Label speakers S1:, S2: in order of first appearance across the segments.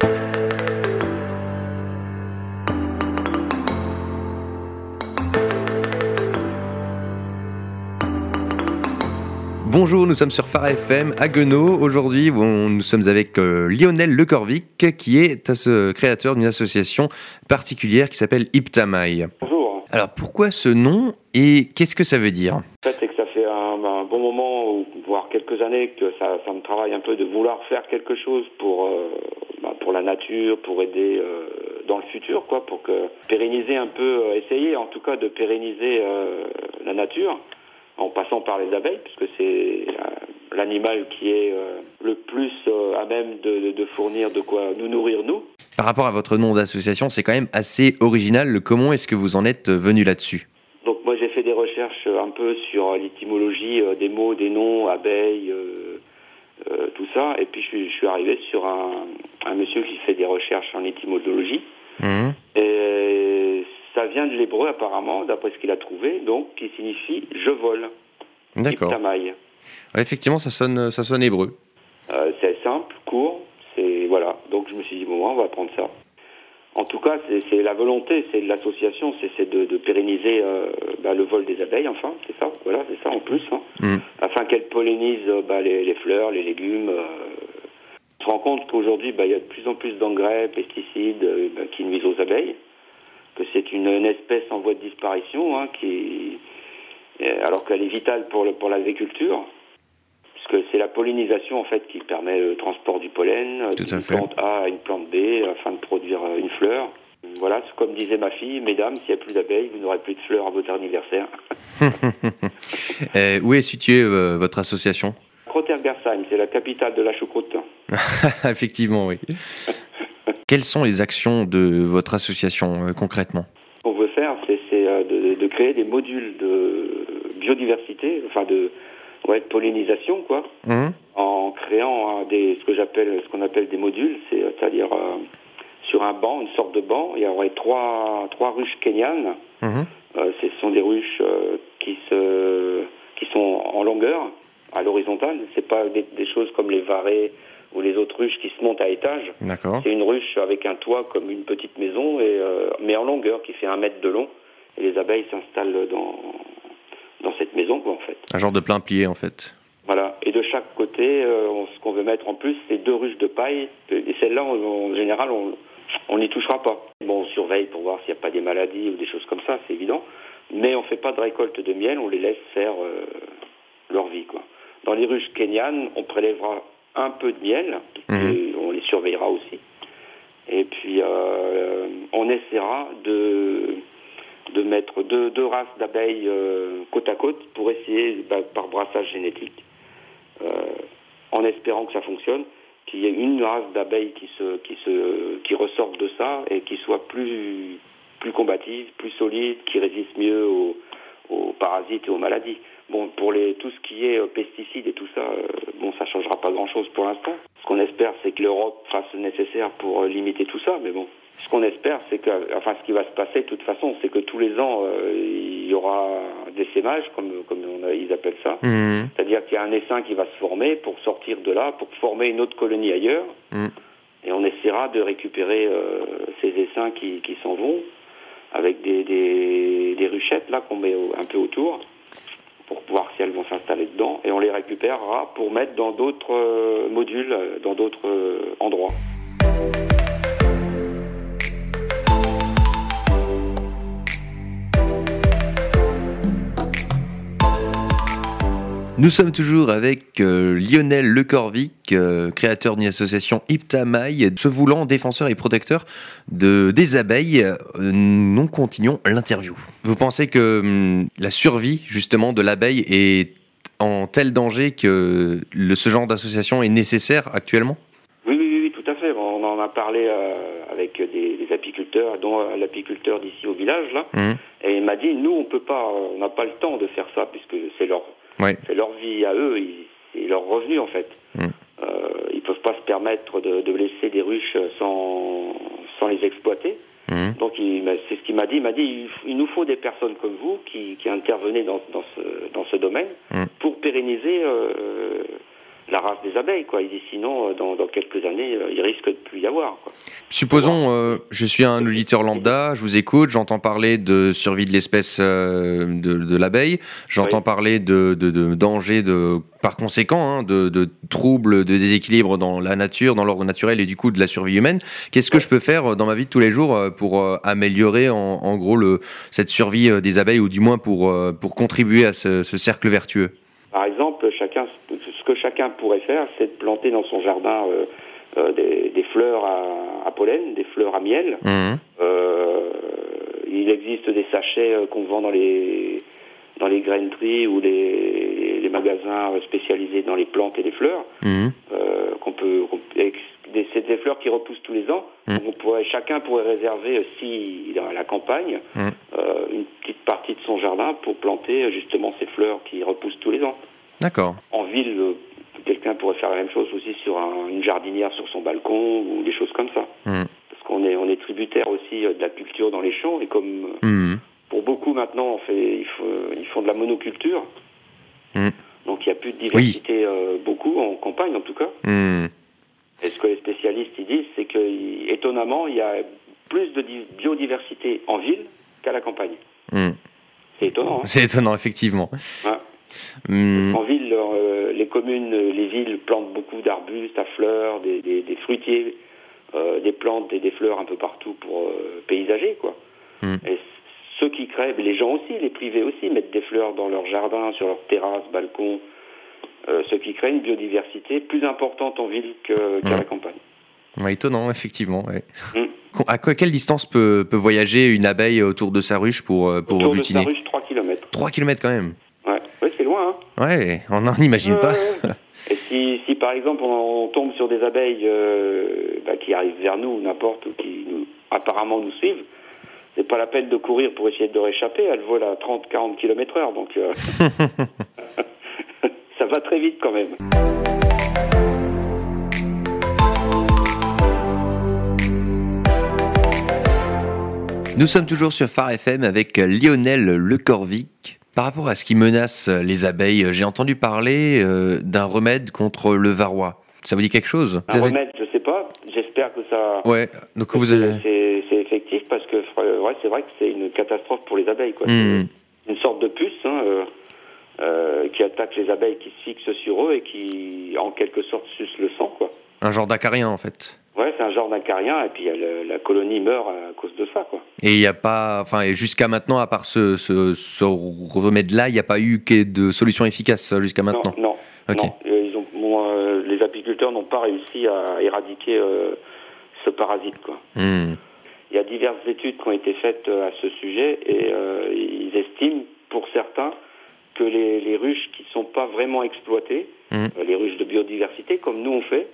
S1: Bonjour, nous sommes sur Phare FM à Guenot. Aujourd'hui, nous sommes avec Lionel Lecorvic, qui est créateur d'une association particulière qui s'appelle Iptamaille.
S2: Bonjour.
S1: Alors, pourquoi ce nom et qu'est-ce que ça veut dire ?
S2: En fait, c'est que ça fait un bon moment, voire quelques années, que ça me travaille un peu de vouloir faire quelque chose pour la nature, pour aider dans le futur, quoi, pour pérenniser un peu, essayer en tout cas de pérenniser la nature, en passant par les abeilles, puisque c'est l'animal qui est le plus à même de fournir de quoi nous nourrir, nous.
S1: Par rapport à votre nom d'association, c'est quand même assez original. Comment est-ce que vous en êtes venu là-dessus ?
S2: Donc moi j'ai fait des recherches un peu sur l'étymologie des mots, des noms, abeilles, tout ça, et puis je suis arrivé sur un monsieur qui fait des recherches en étymologie. Et ça vient de l'hébreu apparemment, d'après ce qu'il a trouvé, donc qui signifie je vole.
S1: D'accord.
S2: Iptamaille.
S1: Ouais, effectivement, ça sonne hébreu.
S2: C'est simple, court, voilà. Donc je me suis dit bon, on va prendre ça. En tout cas, c'est la volonté, c'est de l'association, c'est de pérenniser le vol des abeilles, enfin, c'est ça, voilà, c'est ça en plus, afin qu'elles pollinisent les fleurs, les légumes. On se rend compte qu'aujourd'hui, il y a de plus en plus d'engrais, pesticides qui nuisent aux abeilles, que c'est une espèce en voie de disparition, alors qu'elle est vitale pour l'agriculture, puisque c'est la pollinisation en fait qui permet le transport du pollen d'une plante A à une plante B afin de produire une fleur. Voilà, comme disait ma fille, mesdames, s'il n'y a plus d'abeilles, vous n'aurez plus de fleurs à votre anniversaire.
S1: Où est située votre association ?
S2: Crotergersheim, c'est la capitale de la choucroute.
S1: Effectivement, oui. Quelles sont les actions de votre association concrètement ? Ce
S2: qu'on veut faire, c'est de créer des modules de biodiversité, enfin de pollinisation, quoi, en créant ce qu'on appelle des modules, c'est-à-dire sur un banc, une sorte de banc, il y aurait trois ruches kenyanes. Ce sont des ruches qui sont en longueur, à l'horizontale. C'est pas des choses comme les varés ou les autres ruches qui se montent à étage.
S1: D'accord.
S2: C'est une ruche avec un toit comme une petite maison, mais en longueur, qui fait 1 mètre de long. Et les abeilles s'installent dans cette maison, quoi, en fait.
S1: Un genre de plein plié, en fait.
S2: Voilà. Et de chaque côté, ce qu'on veut mettre en plus, c'est 2 ruches de paille. Et celles-là, en général, on n'y touchera pas. Bon, on surveille pour voir s'il n'y a pas des maladies ou des choses comme ça, c'est évident. Mais on ne fait pas de récolte de miel, on les laisse faire leur vie, quoi. Dans les ruches kenyanes, on prélèvera un peu de miel, et on les surveillera aussi. Et puis, on essaiera de mettre deux races d'abeilles côte à côte pour essayer, par brassage génétique, en espérant que ça fonctionne, qu'il y ait une race d'abeilles qui ressorte de ça et qui soit plus combative, plus solide, qui résiste mieux aux parasites et aux maladies. Bon, pour tout ce qui est pesticides et tout ça, ça changera pas grand-chose pour l'instant. Ce qu'on espère, c'est que l'Europe fasse le nécessaire pour limiter tout ça, mais bon. Ce qu'on espère, c'est ce qui va se passer de toute façon, c'est que tous les ans, il y aura des sémages, comme ils appellent ça. C'est-à-dire qu'il y a un essaim qui va se former pour sortir de là, pour former une autre colonie ailleurs. Et on essaiera de récupérer ces essaims qui s'en vont, avec des ruchettes là qu'on met un peu autour, pour voir si elles vont s'installer dedans, et on les récupérera pour mettre dans d'autres modules, dans d'autres endroits.
S1: Nous sommes toujours avec Lionel Lecorvic, créateur d'une association Iptamaille, se voulant défenseur et protecteur des abeilles. Nous continuons l'interview. Vous pensez que la survie justement de l'abeille est en tel danger que ce genre d'association est nécessaire actuellement ?
S2: Oui, tout à fait. On en a parlé avec des apiculteurs, dont l'apiculteur d'ici au village là, et il m'a dit nous on n'a pas le temps de faire ça puisque c'est leur vie à eux, c'est leur revenu en fait. Ils peuvent pas se permettre de laisser des ruches sans les exploiter. Donc c'est ce qu'il m'a dit. Il m'a dit il nous faut des personnes comme vous qui intervenez dans ce domaine pour pérenniser la race des abeilles, quoi. Il dit sinon, dans quelques années, il risque de plus y avoir, quoi.
S1: Supposons, je suis un auditeur lambda, je vous écoute, j'entends parler de survie de l'espèce de l'abeille, j'entends parler de dangers, par conséquent, de troubles, de déséquilibres dans la nature, dans l'ordre naturel et du coup de la survie humaine. Qu'est-ce que je peux faire dans ma vie de tous les jours pour améliorer en gros cette survie des abeilles ou du moins pour contribuer à ce cercle vertueux?
S2: Par exemple, ce que chacun pourrait faire, c'est de planter dans son jardin des fleurs à pollen, des fleurs à miel.
S1: Mmh.
S2: Il existe des sachets qu'on vend dans les graineries ou les magasins spécialisés dans les plantes et les fleurs.
S1: Mmh.
S2: C'est des fleurs qui repoussent tous les ans.
S1: Mmh.
S2: Donc chacun pourrait réserver, si il est à la campagne, une petite partie de son jardin pour planter justement ces fleurs qui repoussent tous les ans.
S1: D'accord.
S2: En ville, quelqu'un pourrait faire la même chose aussi sur une jardinière sur son balcon ou des choses comme ça.
S1: Mmh.
S2: Parce qu'on est tributaire aussi de la culture dans les champs et comme pour beaucoup maintenant ils font de la monoculture.
S1: Mmh.
S2: Donc il n'y a plus de diversité beaucoup en campagne en tout cas.
S1: Mmh.
S2: Et ce que les spécialistes ils disent, c'est que étonnamment il y a plus de biodiversité en ville qu'à la campagne.
S1: Mmh.
S2: C'est étonnant. Hein.
S1: C'est étonnant effectivement.
S2: Ouais. En ville, les communes, les villes plantent beaucoup d'arbustes à fleurs, des fruitiers, des plantes et des fleurs un peu partout pour paysager, quoi. Et ceux qui créent, les gens aussi, les privés aussi, mettent des fleurs dans leur jardin, sur leurs terrasses, balcons. Ce qui crée une biodiversité plus importante en ville qu'à la campagne.
S1: Ouais, étonnant, effectivement. Ouais. À quelle distance peut voyager une abeille autour de sa ruche pour butiner?
S2: Autour de sa ruche, 3 km.
S1: 3 km quand même.
S2: Ouais, c'est loin. Hein.
S1: Ouais, on n'en imagine pas.
S2: Et si par exemple on tombe sur des abeilles qui arrivent vers nous, n'importe, ou qui apparemment nous suivent, c'est pas la peine de courir pour essayer de leur échapper, elles volent à 30-40 km/h, donc ça va très vite quand même.
S1: Nous sommes toujours sur Phare FM avec Lionel Lecorvic. Par rapport à ce qui menace les abeilles, j'ai entendu parler d'un remède contre le varroa. Ça vous dit quelque chose?
S2: Un remède, je sais pas. J'espère que ça.
S1: Ouais. Donc vous avez.
S2: C'est effectif parce que c'est vrai que c'est une catastrophe pour les abeilles, quoi. C'est une sorte de puce qui attaque les abeilles, qui se fixe sur eux et qui, en quelque sorte, suce le sang, quoi.
S1: Un genre d'acarien, en fait.
S2: Ouais, c'est un genre d'acarien, et puis la colonie meurt à cause de ça, quoi.
S1: Et il n'y a pas, et jusqu'à maintenant, à part ce remède-là, il n'y a pas eu de solution efficace jusqu'à maintenant.
S2: Non.
S1: Okay.
S2: Non. Les apiculteurs n'ont pas réussi à éradiquer ce parasite, quoi. Il y a diverses études qui ont été faites à ce sujet, et ils estiment, pour certains, que les ruches qui ne sont pas vraiment exploitées, les ruches de biodiversité, comme nous on fait,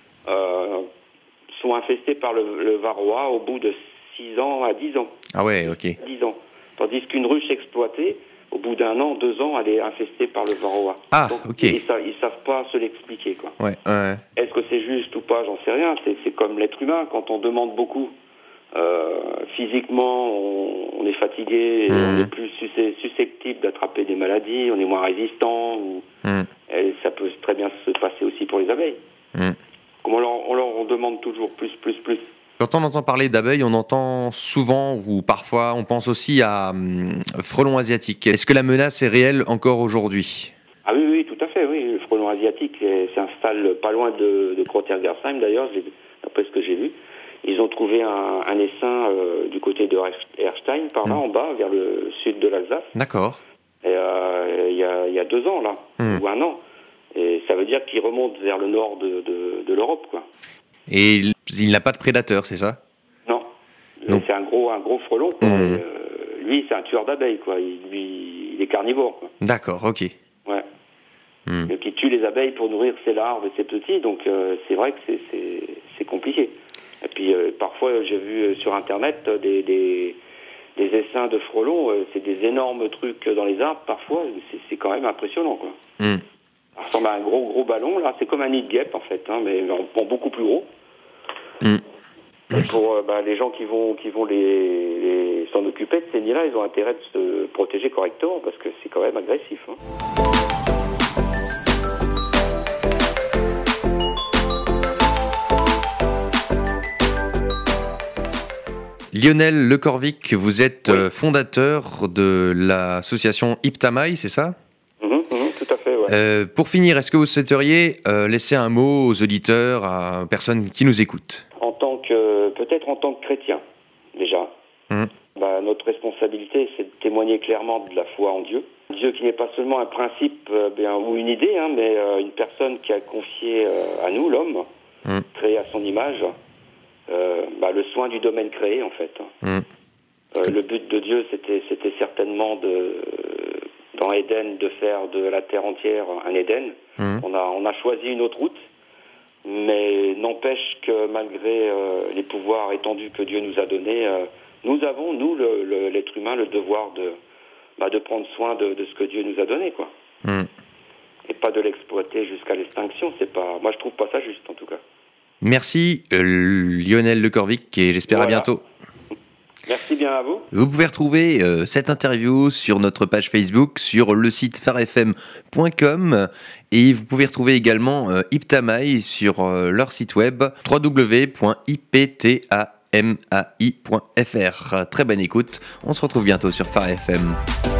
S2: sont infestées par le varroa au bout de 6 ans à 10 ans.
S1: Ah ouais, ok.
S2: 10 ans. Tandis qu'une ruche exploitée, au bout d'1 an, 2 ans, elle est infestée par le varroa.
S1: Ah,
S2: donc,
S1: ok.
S2: Ils savent pas se l'expliquer, quoi.
S1: Ouais.
S2: Est-ce que c'est juste ou pas, j'en sais rien. C'est comme l'être humain, quand on demande beaucoup, physiquement, on est fatigué, et on est plus susceptible d'attraper des maladies, on est moins résistant, et ça peut très bien se passer aussi pour les abeilles. Comme on leur demande toujours plus.
S1: Quand on entend parler d'abeilles, on entend souvent ou parfois, on pense aussi à frelons asiatiques. Est-ce que la menace est réelle encore aujourd'hui?
S2: Ah oui, tout à fait, oui. Le frelon asiatique s'installe pas loin de Crotter-Gersheim, d'ailleurs, d'après ce que j'ai vu. Ils ont trouvé un essaim du côté de Erstein, par là, en bas, vers le sud de l'Alsace.
S1: D'accord.
S2: Et il y a 2 ans, là, ou 1 an. Et ça veut dire qu'il remonte vers le nord de l'Europe, quoi.
S1: Et il n'a pas de prédateur, c'est ça? Non.
S2: C'est un gros frelon, quoi. Lui, c'est un tueur d'abeilles, quoi. Il est carnivore, quoi.
S1: D'accord, ok.
S2: Ouais. Donc, il tue les abeilles pour nourrir ses larves et ses petits, donc c'est vrai que c'est compliqué. Et puis, parfois, j'ai vu sur Internet des essaims de frelons, c'est des énormes trucs dans les arbres, parfois, c'est quand même impressionnant, quoi. Ça ressemble à un gros ballon, là, c'est comme un nid de guêpe, en fait, mais en beaucoup plus gros. Et pour les gens qui vont s'en occuper de ces nids-là, ils ont intérêt de se protéger correctement, parce que c'est quand même agressif.
S1: Lionel Le Corvic, vous êtes fondateur de l'association Iptamaï, c'est ça ?
S2: Tout à fait, ouais.
S1: Pour finir, est-ce que vous souhaiteriez laisser un mot aux auditeurs, à personnes qui nous écoutent ?
S2: Peut-être en tant que chrétien, déjà. Notre responsabilité, c'est de témoigner clairement de la foi en Dieu. Dieu qui n'est pas seulement un principe ou une idée, mais une personne qui a confié à nous, l'homme, créé à son image, le soin du domaine créé, en fait. Le but de Dieu, c'était certainement dans Éden, de faire de la terre entière un Éden. On a choisi une autre route, mais n'empêche que malgré les pouvoirs étendus que Dieu nous a donnés, nous avons, l'être humain, le devoir de prendre soin de ce que Dieu nous a donné, quoi. Et pas de l'exploiter jusqu'à l'extinction. Moi, je trouve pas ça juste, en tout cas.
S1: Merci Lionel Le Corvic, et j'espère à bientôt.
S2: Merci bien à vous.
S1: Vous pouvez retrouver cette interview sur notre page Facebook, sur le site pharefm.com, et vous pouvez retrouver également Iptamaï sur leur site web www.iptamai.fr. Très bonne écoute, on se retrouve bientôt sur Phare FM.